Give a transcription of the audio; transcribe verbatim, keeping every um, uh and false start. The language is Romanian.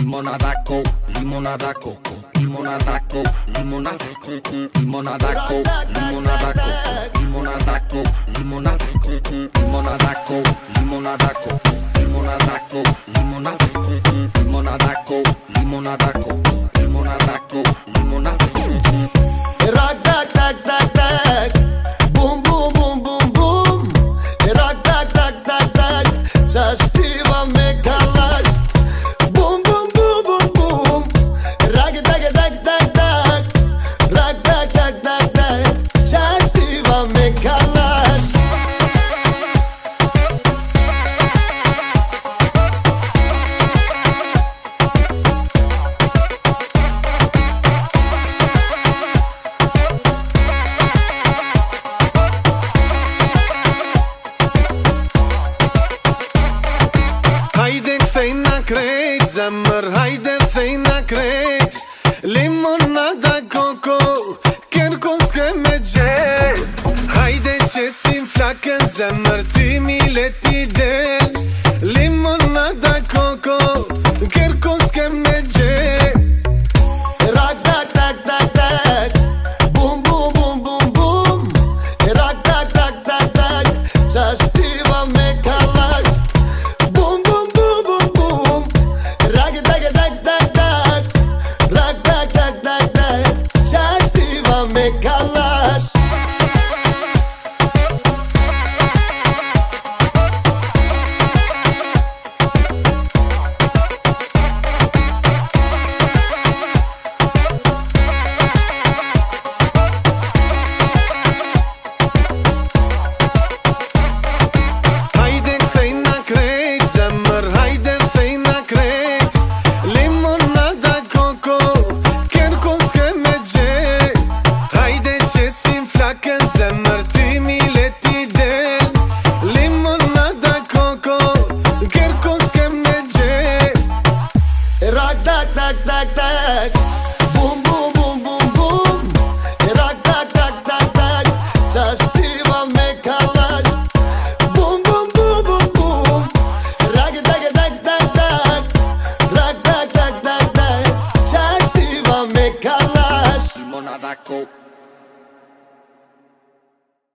limonada coke, limonada coco, limonada coke, limonada coco, limonada coke, limonada coco, limonada coke, limonada coco, limonada coke, limonada coco, limonada coke, limonada coco, limonada coke, limonada coco, limonada coke, limonada coco. Rock, tac, tac, tac, tac. Boom, boom, boom, boom, boom. Rock, tac, tac, tac, tac. Častiva me kalaš. Boom, boom, boom, boom, boom. Rock, tac, tac, tac, tac. Rock, tac, tac, tac, tac. Častiva me kalaš. Haide să-i n-a creit, zemăr, haide să-i n-a creit. Limonada coco, chiar conscă merge. Haide ce sim flacă, zemăr, timile tidel. Limonada coco, chiar conscă